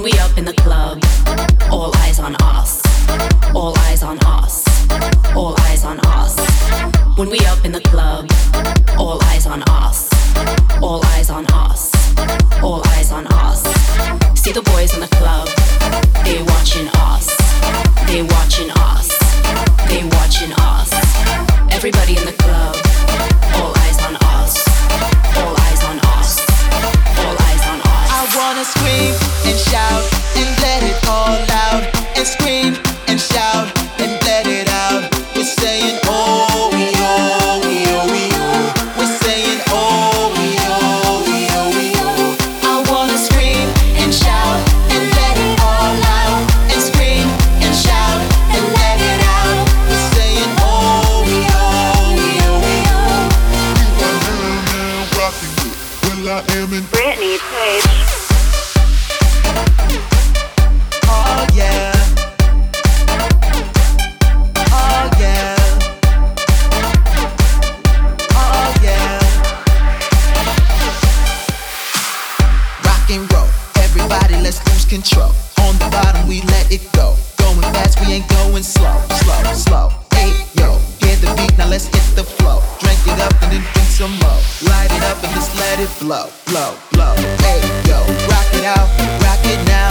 we up in the club, all eyes on us. All eyes on us. All eyes on us. When we up in the club, all eyes on us. All eyes on us. All eyes on us. See the boys in the club, they watching us. They watching us. They watching us. Everybody in the club, all eyes on us. All eyes on us. All eyes on us. I wanna scream and shout and let it all out. And scream and shout and let it out. We're saying oh we oh we oh we oh. We're saying oh we oh we oh we oh. I wanna scream and shout and let it all out. And scream and shout and let it out. We're saying oh we oh we oh we oh. Now rocking it. Well, I am in Britney Page. Oh yeah. Oh yeah. Oh yeah. Rock and roll. Everybody, let's lose control. On the bottom, we let it go. Going fast, we ain't going slow. Slow, slow. Hey, yo. Hear the beat, now let's hit the flow. Drink it up and then drink some more. Light it up and just let it blow. Blow, blow. Hey, yo. Rock it out, rock it now.